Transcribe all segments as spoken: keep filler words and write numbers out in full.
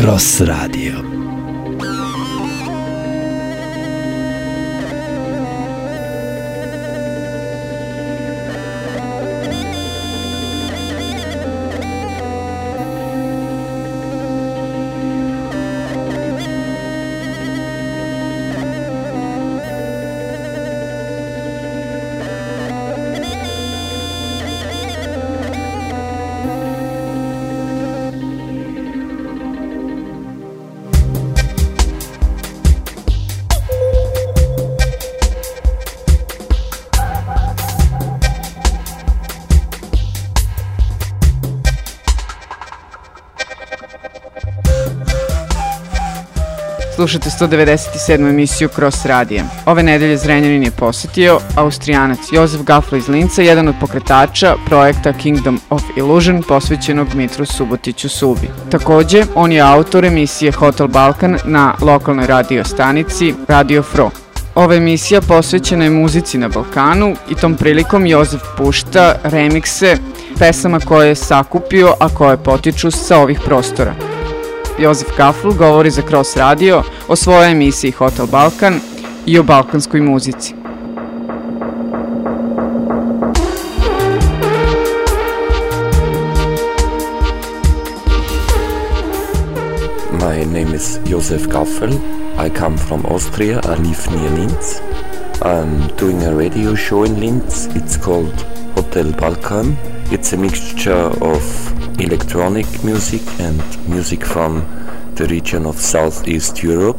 Cross Radio. Slušate sto devedeset sedmu emisiju Cross Radija. Ove nedelje Zrenjanin je posetio Austrijanac Josef Gafl iz Linca, jedan od pokretača projekta Kingdom of Illusion posvećenog Mitru Subotiću Subi. Takođe, on je autor emisije Hotel Balkan na lokalnoj radio stanici Radio Fro. Ova emisija posvećena je muzici na Balkanu i tom prilikom Josef pušta remikse pesama koje je sakupio, a koje potiču sa ovih prostora. Josef Gafl govori za Cross Radio o svojoj emisiji Hotel Balkan i o balkanskoj muzici. My name is Josef Gafl. I come from Austria. I live near Linz. I'm doing a radio show in Linz. It's called Hotel Balkan. It's a mixture of electronic music and music from the region of Southeast Europe,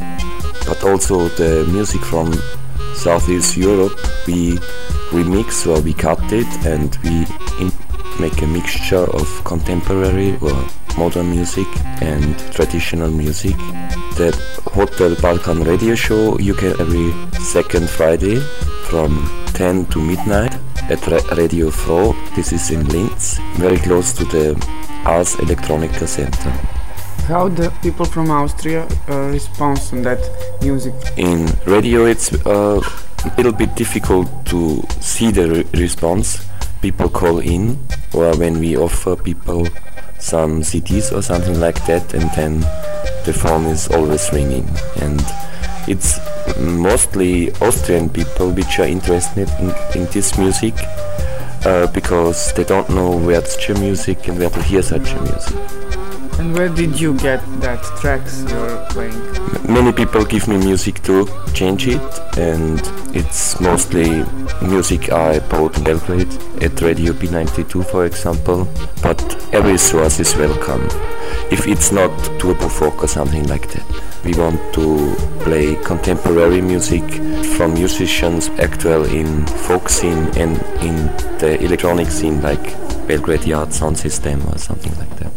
but also the music from Southeast Europe we remix or we cut it and we make a mixture of contemporary or modern music and traditional music. The Hotel Balkan radio show you get every second Friday from ten to midnight at Radio Fro. This is in Linz, very close to the Ars Electronica Center. How the people from Austria uh, respond on that music? In radio it's uh, a little bit difficult to see the re- response. People call in, or when we offer people some C Ds or something like that, and then the phone is always ringing. And it's mostly Austrian people which are interested in, in this music uh, because they don't know where such a music and where to hear such a music. And where did you get that tracks you're playing? Many people give me music to change it, and it's mostly music I bought in Belgrade at Radio B ninety-two, for example, but every source is welcome. If it's not turbo folk or something like that. We want to play contemporary music from musicians actual in folk scene and in the electronic scene like Belgrade Yard Sound System or something like that.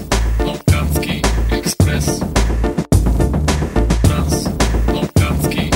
Express. Trans Balkanski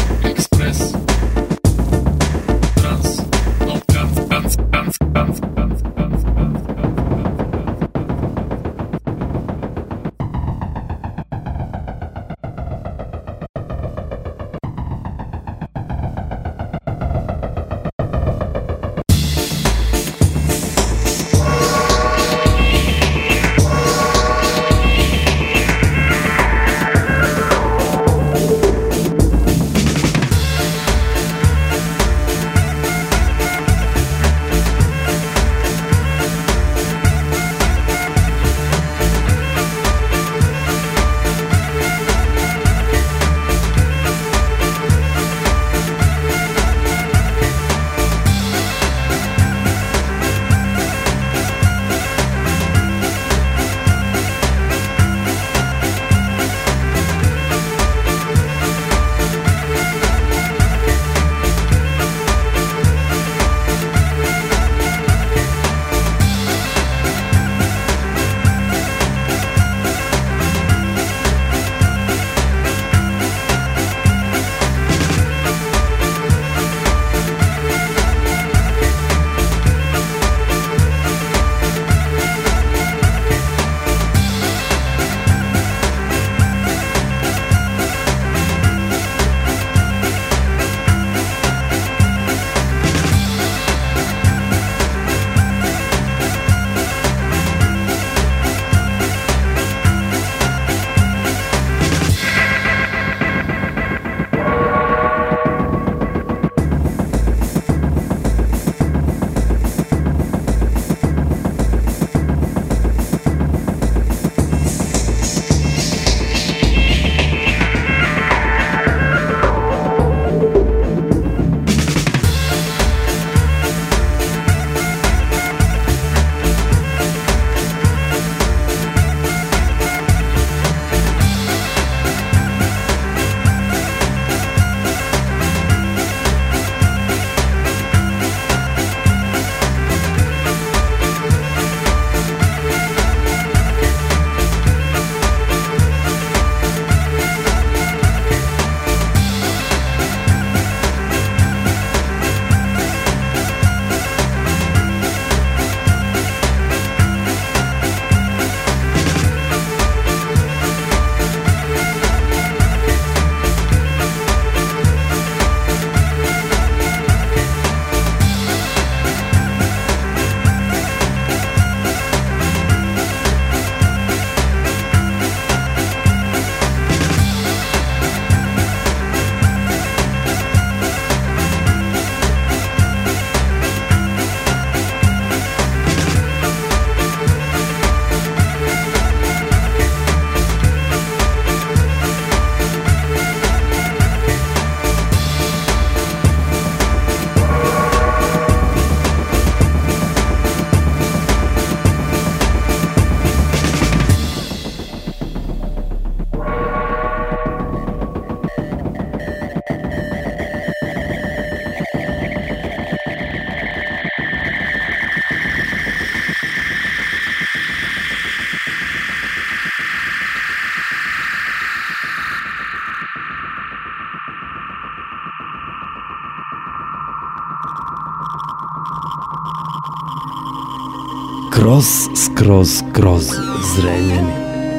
skroz, skroz, skroz Zrenjanin.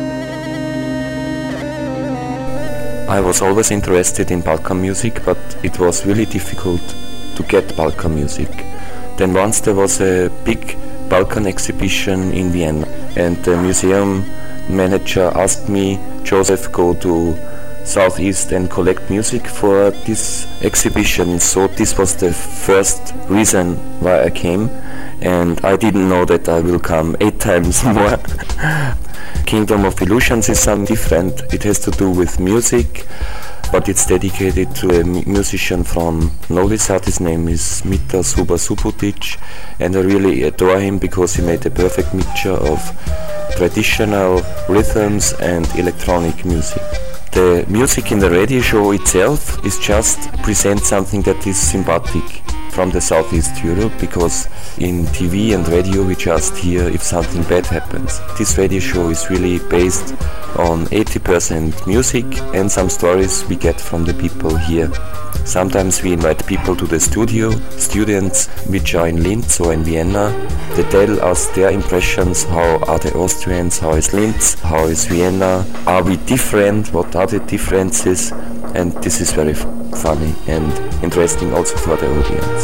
I was always interested in Balkan music, but it was really difficult to get Balkan music. Then once there was a big Balkan exhibition in Vienna, and the museum manager asked me, Joseph, go to Southeast and collect music for this exhibition. So this was the first reason why I came, and I didn't know that I will come eight times more. Kingdom of Illusions is something different. It has to do with music, but it's dedicated to a musician from Novi Sad. His name is Mita Suba Subotic, and I really adore him because he made a perfect mixture of traditional rhythms and electronic music. The music in the radio show itself is just present something that is sympathetic from the Southeast Europe, because in T V and radio we just hear if something bad happens. This radio show is really based on eighty percent music and some stories we get from the people here. Sometimes we invite people to the studio, students which are in Linz or in Vienna. They tell us their impressions, how are the Austrians, how is Linz, how is Vienna, are we different, what are the differences, and this is very f- funny and interesting also for the audience.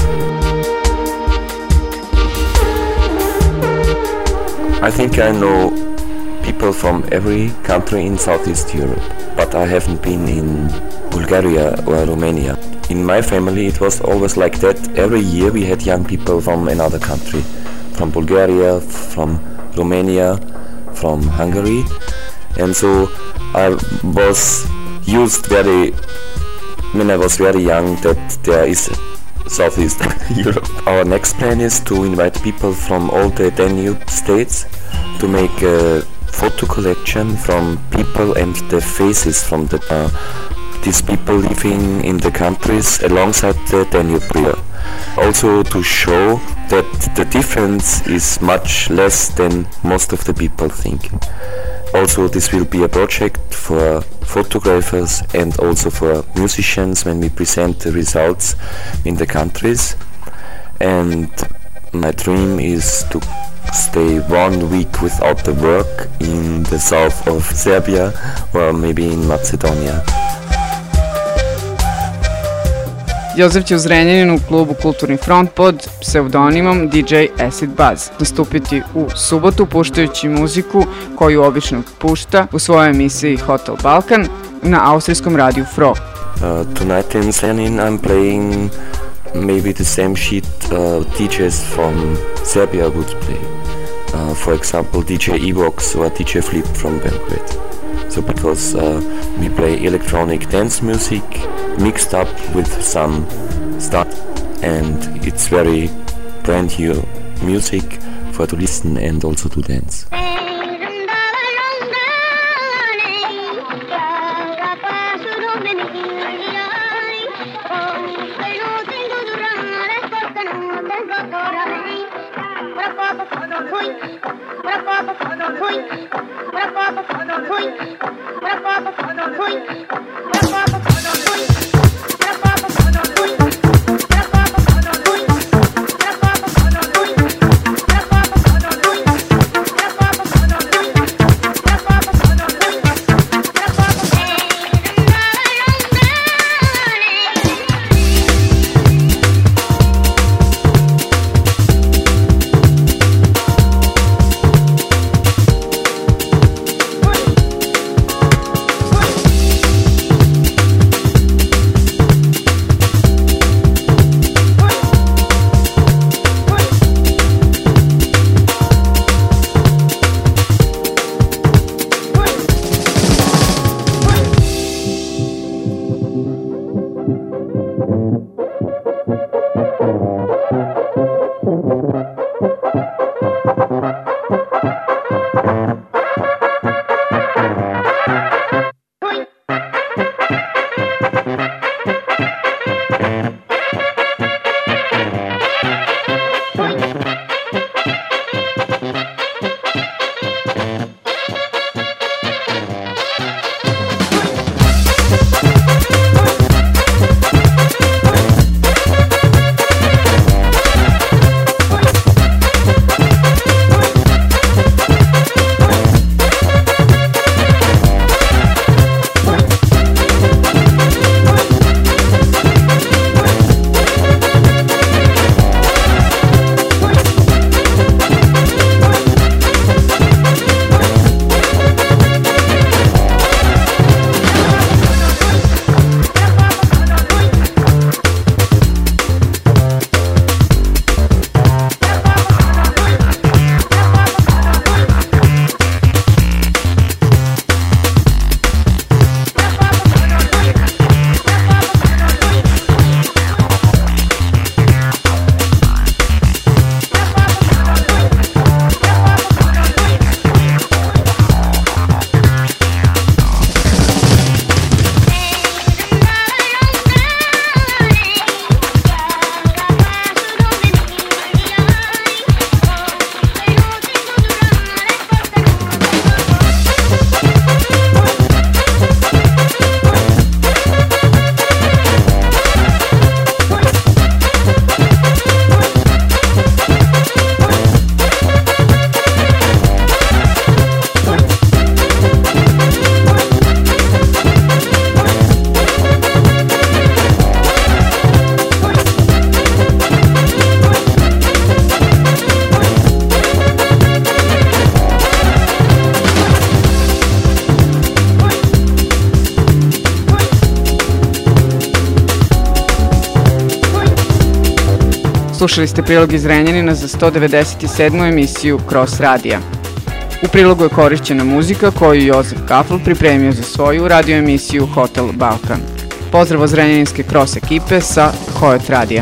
I think I know people from every country in Southeast Europe, but I haven't been in Bulgaria or Romania. In my family it was always like that. Every year we had young people from another country, from Bulgaria, from Romania, from Hungary, and so I was used very, when I was very young, that there is Southeast Europe. Our next plan is to invite people from all the Danube states to make a photo collection from people and the faces from the uh, these people living in the countries alongside the Danube River. Also to show that the difference is much less than most of the people think. Also this will be a project for photographers and also for musicians when we present the results in the countries. And my dream is to stay one week without the work in the south of Serbia or maybe in Macedonia. Jozef će u Zrenjaninu u klubu Kulturni front pod pseudonimom D J Acid Buzz nastupiti u subotu puštajući muziku koju obično pušta u svojoj emisiji Hotel Balkan na austrijskom radiju Fro. Uh, tonight in Zrenjanin I'm playing maybe the same shit uh, D Js from Serbia would play. Uh, for example, D J Evox or D J Flip from Belgrade. So because uh, we play electronic dance music mixed up with some stuff, and it's very brand new music for to listen and also to dance. Slušali ste prilog iz Zrenjanina za sto devedeset sedmu emisiju Cross Radija. U prilogu je korišćena muzika koju Jozef Gafl pripremio za svoju radio emisiju Hotel Balkan. Pozdrav od zrenjaninske Cross ekipe sa Coyote Radija.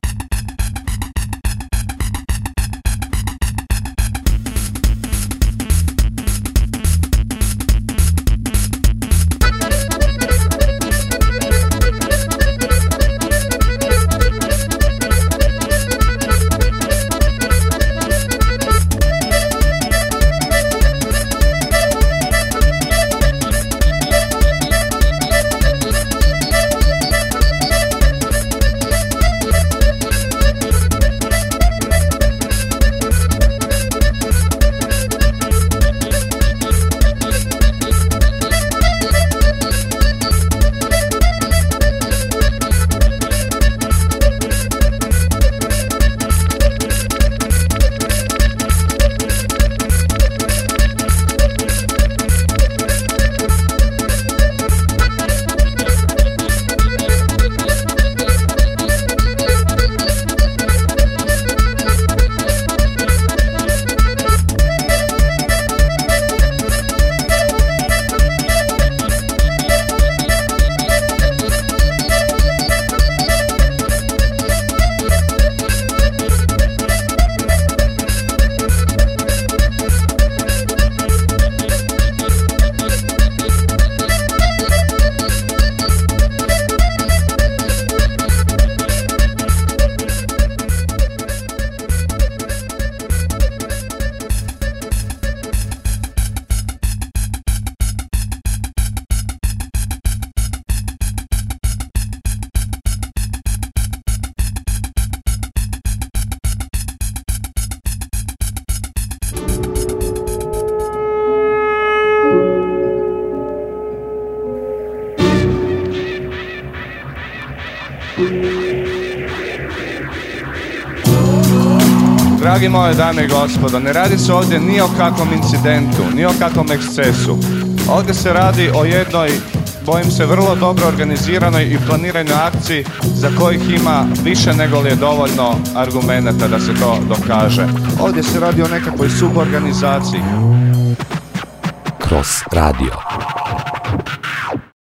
Dragi moje dame i gospodo, ne radi se ovdje ni o kakvom incidentu, ni o kakvom ekscesu. Ovdje se radi o jednoj, bojim se, vrlo dobro organiziranoj i planiranoj akciji za kojih ima više nego li je dovoljno argumenata da se to dokaže. Ovdje se radi o nekakvoj suborganizaciji. Cross Radio.